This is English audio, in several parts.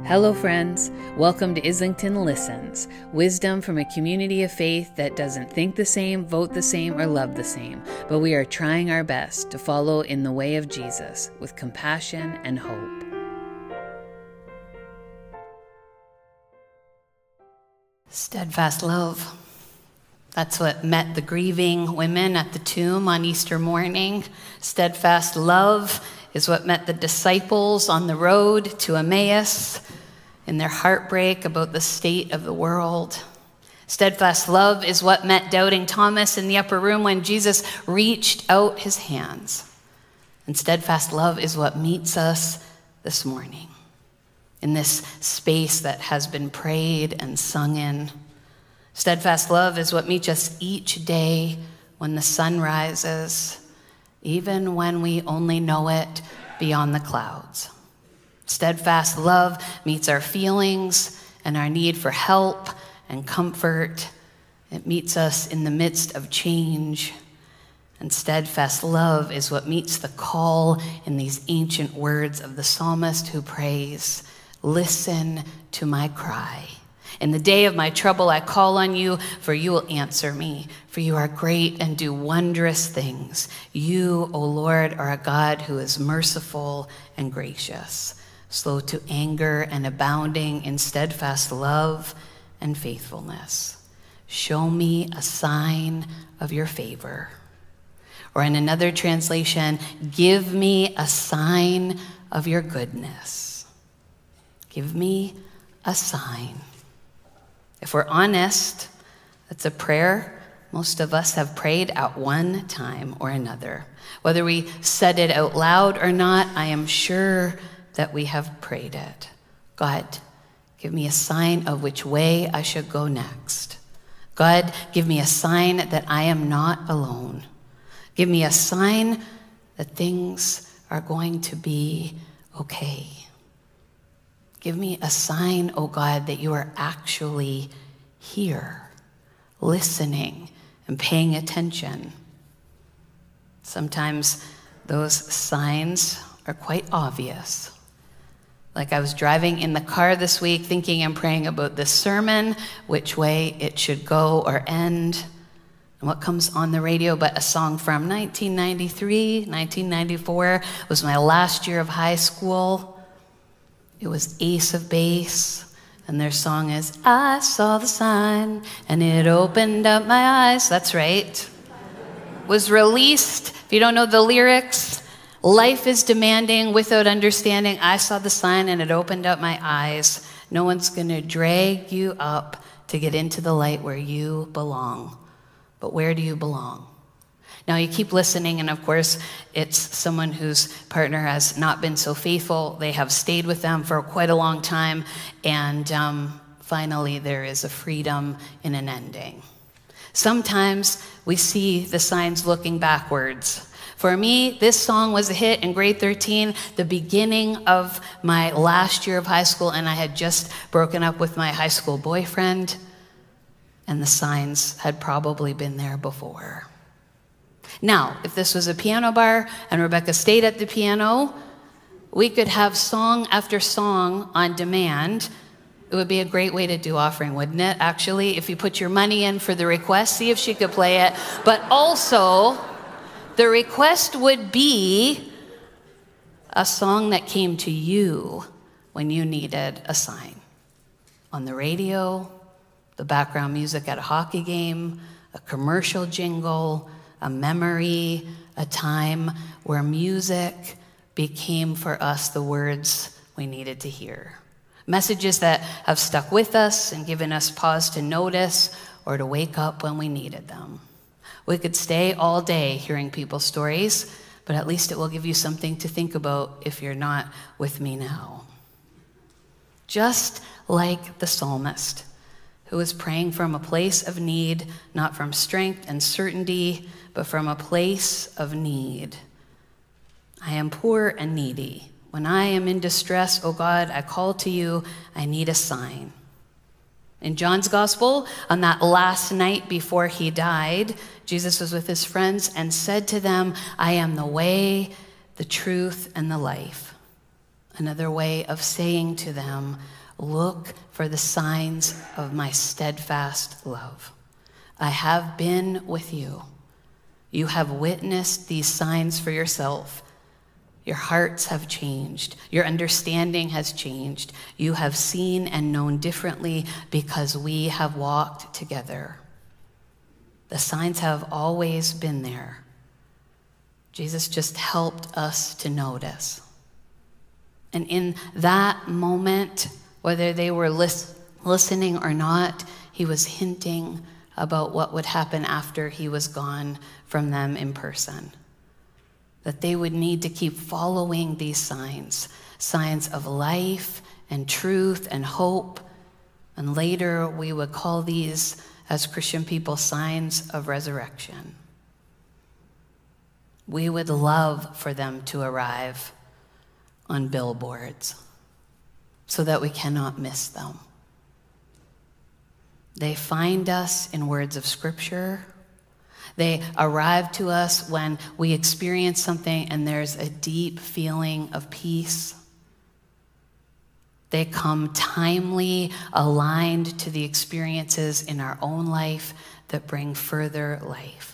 Hello, friends. Welcome to Islington Listens, wisdom from a community of faith that doesn't think the same, vote the same, or love the same, but we are trying our best to follow in the way of Jesus with compassion and hope. Steadfast love. That's what met the grieving women at the tomb on Easter morning. Steadfast love is what met the disciples on the road to Emmaus in their heartbreak about the state of the world. Steadfast love is what met doubting Thomas in the upper room when Jesus reached out his hands. And steadfast love is what meets us this morning in this space that has been prayed and sung in. Steadfast love is what meets us each day when the sun rises, even when we only know it beyond the clouds. Steadfast love meets our feelings and our need for help and comfort. It meets us in the midst of change. And steadfast love is what meets the call in these ancient words of the psalmist who prays, "Listen to my cry. In the day of my trouble, I call on you, for you will answer me. For you are great and do wondrous things. You, O Lord, are a God who is merciful and gracious, slow to anger and abounding in steadfast love and faithfulness. Show me a sign of your favor." Or in another translation, give me a sign of your goodness. Give me a sign. If we're honest, that's a prayer most of us have prayed at one time or another. Whether we said it out loud or not, I am sure that we have prayed it. God, give me a sign of which way I should go next. God, give me a sign that I am not alone. Give me a sign that things are going to be okay. Give me a sign, oh God, that you are actually here, listening and paying attention. Sometimes those signs are quite obvious. Like I was driving in the car this week thinking and praying about this sermon, which way it should go or end, and what comes on the radio but a song from 1993, 1994 was my last year of high school. It was Ace of Base, and their song is, "I saw the sign, and it opened up my eyes." That's right. Was released, if you don't know the lyrics, life is demanding without understanding. I saw the sign, and it opened up my eyes. No one's gonna drag you up to get into the light where you belong. But where do you belong? Now you keep listening, and of course, it's someone whose partner has not been so faithful. They have stayed with them for quite a long time, and finally there is a freedom in an ending. Sometimes we see the signs looking backwards. For me, this song was a hit in grade 13, the beginning of my last year of high school, and I had just broken up with my high school boyfriend, and the signs had probably been there before. Now, if this was a piano bar and Rebecca stayed at the piano, we could have song after song on demand. It would be a great way to do offering, wouldn't it? Actually, if you put your money in for the request, see if she could play it. But also, the request would be a song that came to you when you needed a sign. On the radio, the background music at a hockey game, a commercial jingle, a memory, a time where music became for us the words we needed to hear. Messages that have stuck with us and given us pause to notice or to wake up when we needed them. We could stay all day hearing people's stories, but at least it will give you something to think about if you're not with me now. Just like the psalmist, who was praying from a place of need, not from strength and certainty, but from a place of need. I am poor and needy. When I am in distress, O God, I call to you. I need a sign. In John's gospel, on that last night before he died, Jesus was with his friends and said to them, I am the way, the truth, and the life. Another way of saying to them, look for the signs of my steadfast love. I have been with you. You have witnessed these signs for yourself. Your hearts have changed. Your understanding has changed. You have seen and known differently because we have walked together. The signs have always been there. Jesus just helped us to notice. And in that moment, whether they were listening or not, he was hinting about what would happen after he was gone from them in person. That they would need to keep following these signs, signs of life and truth and hope. And later we would call these, as Christian people, signs of resurrection. We would love for them to arrive on billboards so that we cannot miss them. They find us in words of Scripture. They arrive to us when we experience something and there's a deep feeling of peace. They come timely, aligned to the experiences in our own life that bring further life.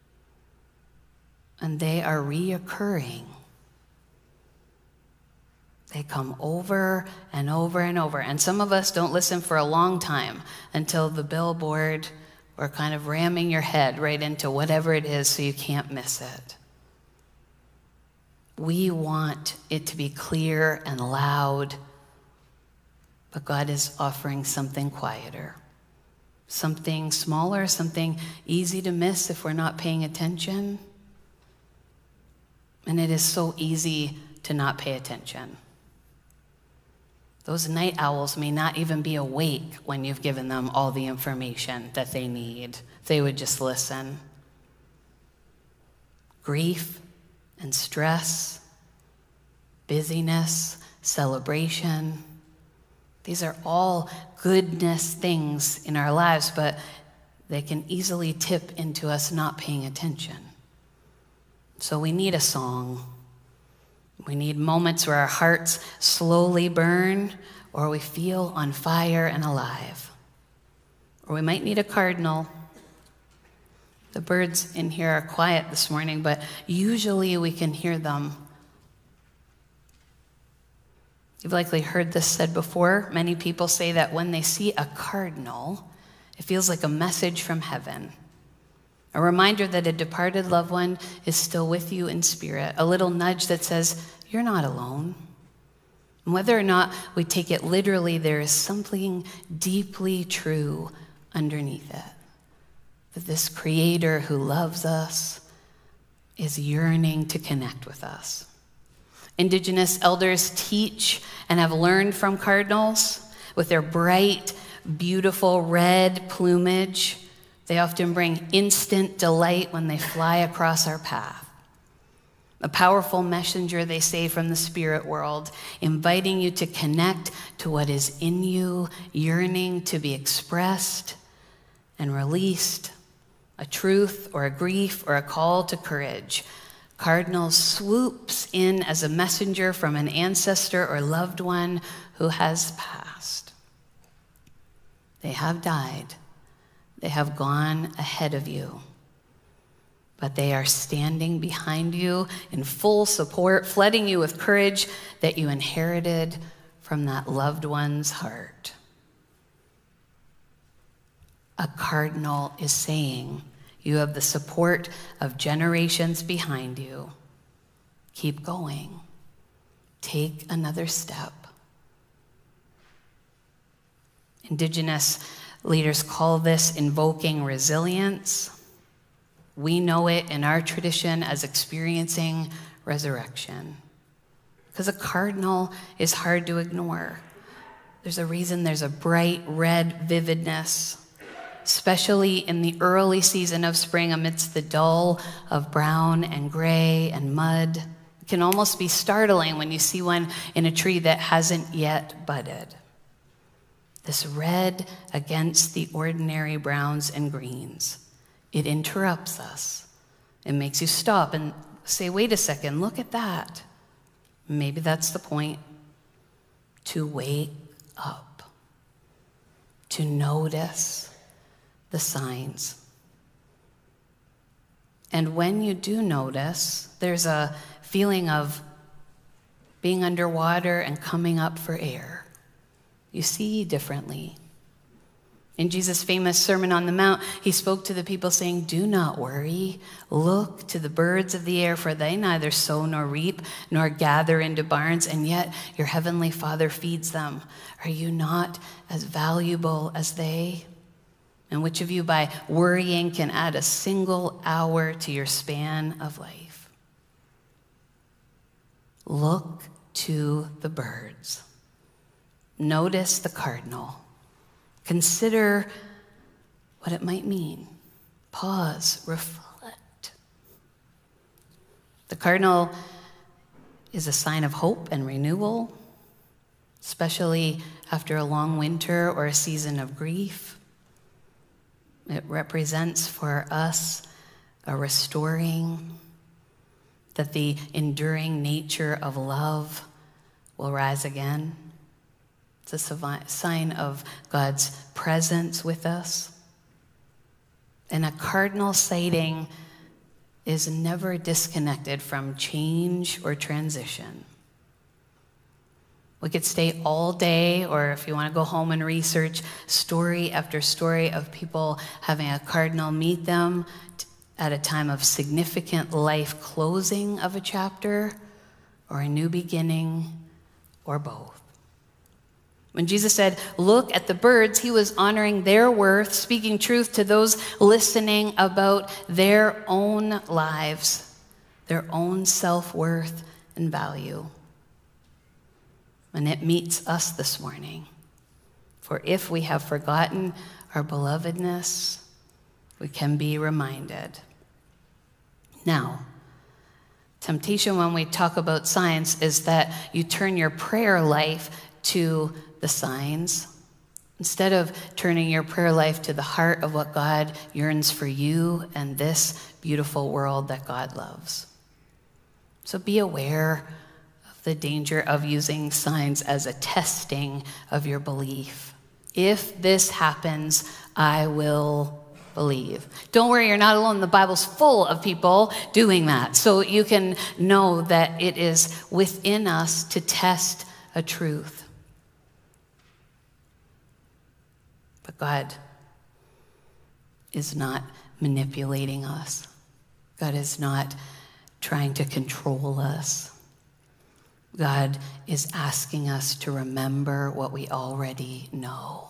And they are reoccurring. They come over and over and over. And some of us don't listen for a long time until the billboard or kind of ramming your head right into whatever it is so you can't miss it. We want it to be clear and loud, but God is offering something quieter, something smaller, something easy to miss if we're not paying attention. And it is so easy to not pay attention. Those night owls may not even be awake when you've given them all the information that they need. They would just listen. Grief and stress, busyness, celebration. These are all goodness things in our lives, but they can easily tip into us not paying attention. So we need a song. We need moments where our hearts slowly burn, or we feel on fire and alive. Or we might need a cardinal. The birds in here are quiet this morning, but usually we can hear them. You've likely heard this said before. Many people say that when they see a cardinal, it feels like a message from heaven. A reminder that a departed loved one is still with you in spirit. A little nudge that says, you're not alone. And whether or not we take it literally, there is something deeply true underneath it. That this Creator who loves us is yearning to connect with us. Indigenous elders teach and have learned from cardinals with their bright, beautiful red plumage. They often bring instant delight when they fly across our path. A powerful messenger, they say, from the spirit world, inviting you to connect to what is in you, yearning to be expressed and released, a truth or a grief or a call to courage. Cardinal swoops in as a messenger from an ancestor or loved one who has passed. They have died. They have gone ahead of you. But they are standing behind you in full support, flooding you with courage that you inherited from that loved one's heart. A cardinal is saying, you have the support of generations behind you. Keep going. Take another step. Indigenous leaders call this invoking resilience. We know it in our tradition as experiencing resurrection. Because a cardinal is hard to ignore. There's a reason there's a bright red vividness, especially in the early season of spring amidst the dull of brown and gray and mud. It can almost be startling when you see one in a tree that hasn't yet budded. This red against the ordinary browns and greens. It interrupts us. It makes you stop and say, wait a second, look at that. Maybe that's the point. to wake up, to notice the signs. And when you do notice, there's a feeling of being underwater and coming up for air. You see differently. In Jesus' famous Sermon on the Mount, he spoke to the people saying, "Do not worry. Look to the birds of the air, for they neither sow nor reap nor gather into barns, and yet your heavenly Father feeds them. Are you not as valuable as they? And which of you by worrying can add a single hour to your span of life?" Look to the birds. Notice the cardinal. Consider what it might mean. Pause, reflect. The cardinal is a sign of hope and renewal, especially after a long winter or a season of grief. It represents for us a restoring, that the enduring nature of love will rise again. It's a sign of God's presence with us. And a cardinal sighting is never disconnected from change or transition. We could stay all day, or if you want to go home and research story after story of people having a cardinal meet them at a time of significant life closing of a chapter, or a new beginning, or both. When Jesus said, "Look at the birds," he was honoring their worth, speaking truth to those listening about their own lives, their own self-worth and value. And it meets us this morning. For if we have forgotten our belovedness, we can be reminded. Now, temptation when we talk about signs is that you turn your prayer life to the signs, instead of turning your prayer life to the heart of what God yearns for you and this beautiful world that God loves. So be aware of the danger of using signs as a testing of your belief. If this happens, I will believe. Don't worry, you're not alone. The Bible's full of people doing that. So you can know that it is within us to test a truth. But God is not manipulating us. God is not trying to control us. God is asking us to remember what we already know,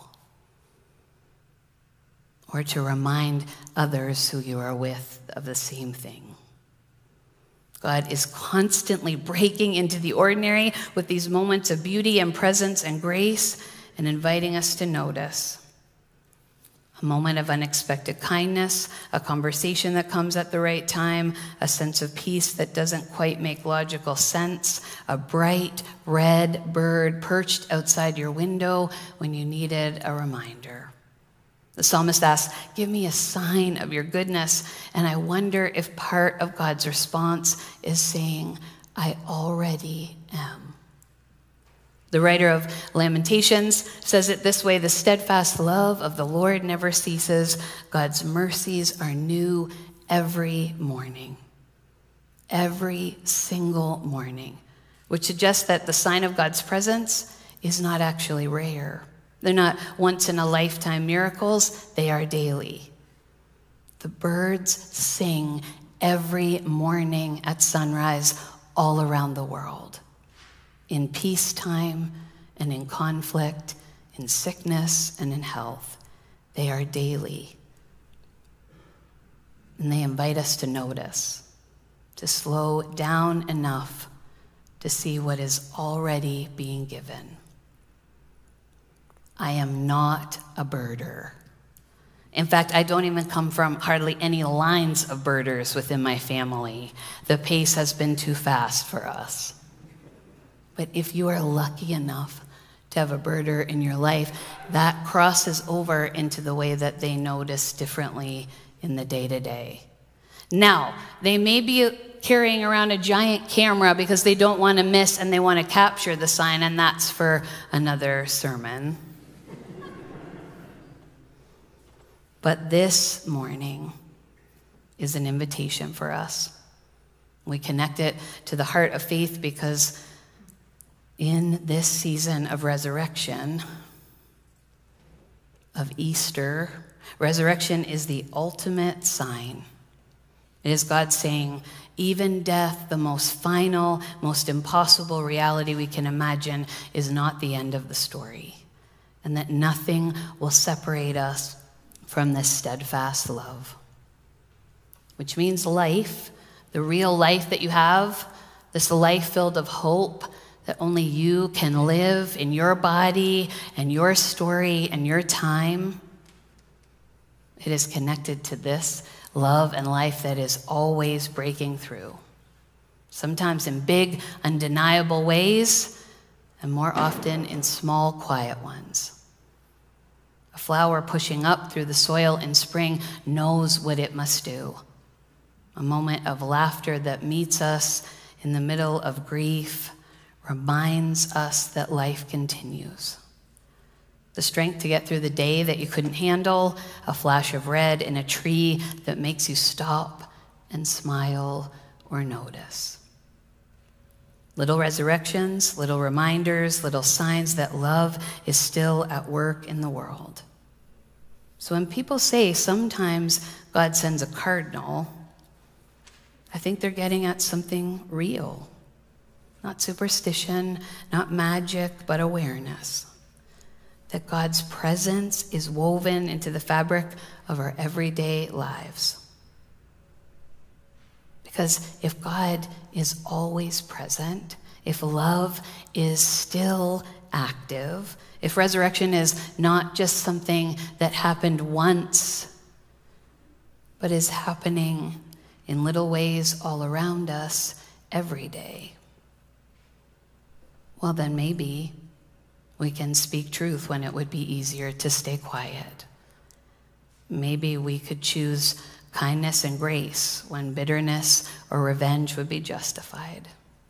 or to remind others who you are with of the same thing. God is constantly breaking into the ordinary with these moments of beauty and presence and grace, and inviting us to notice. A moment of unexpected kindness, a conversation that comes at the right time, a sense of peace that doesn't quite make logical sense, a bright red bird perched outside your window when you needed a reminder. The psalmist asks, "Give me a sign of your goodness." And I wonder if part of God's response is saying, "I already am." The writer of Lamentations says it this way: "The steadfast love of the Lord never ceases. God's mercies are new every morning." Every single morning. Which suggests that the sign of God's presence is not actually rare. They're not once-in-a-lifetime miracles. They are daily. The birds sing every morning at sunrise all around the world. In peacetime and in conflict, in sickness and in health. They are daily. And they invite us to notice, to slow down enough to see what is already being given. I am not a birder. In fact, I don't even come from hardly any lines of birders within my family. The pace has been too fast for us. But if you are lucky enough to have a birder in your life, that crosses over into the way that they notice differently in the day-to-day. Now, they may be carrying around a giant camera because they don't want to miss and they want to capture the sign, and that's for another sermon. But this morning is an invitation for us. We connect it to the heart of faith because in this season of resurrection, of Easter, resurrection is the ultimate sign. It is God saying, even death, the most final, most impossible reality we can imagine, is not the end of the story, and that nothing will separate us from this steadfast love. Which means life, the real life that you have, this life filled of hope that only you can live in your body and your story and your time. It is connected to this love and life that is always breaking through, sometimes in big, undeniable ways, and more often in small, quiet ones. A flower pushing up through the soil in spring knows what it must do. A moment of laughter that meets us in the middle of grief reminds us that life continues. The strength to get through the day that you couldn't handle, a flash of red in a tree that makes you stop and smile or notice. Little resurrections, little reminders, little signs that love is still at work in the world. So when people say sometimes God sends a cardinal, I think they're getting at something real. Not superstition, not magic, but awareness. That God's presence is woven into the fabric of our everyday lives. Because if God is always present, if love is still active, if resurrection is not just something that happened once, but is happening in little ways all around us every day, well, then maybe we can speak truth when it would be easier to stay quiet. Maybe we could choose kindness and grace when bitterness or revenge would be justified.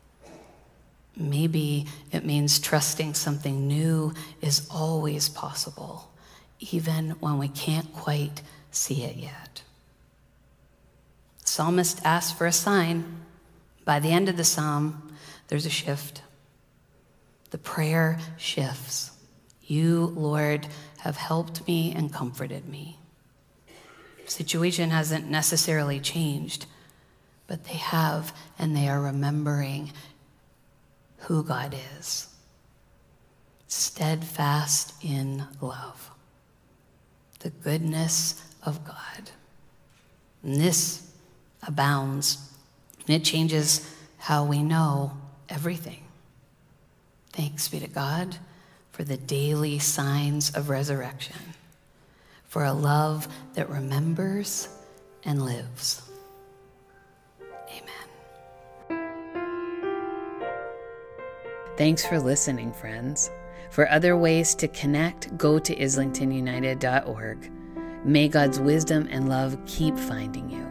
Maybe it means trusting something new is always possible, even when we can't quite see it yet. The psalmist asked for a sign. By the end of the psalm, there's a shift. The prayer shifts. You, Lord, have helped me and comforted me. The situation hasn't necessarily changed, but they have, and they are remembering who God is. Steadfast in love. The goodness of God. And this abounds, and it changes how we know everything. Thanks be to God for the daily signs of resurrection, for a love that remembers and lives. Amen. Thanks for listening, friends. For other ways to connect, go to islingtonunited.org. May God's wisdom and love keep finding you.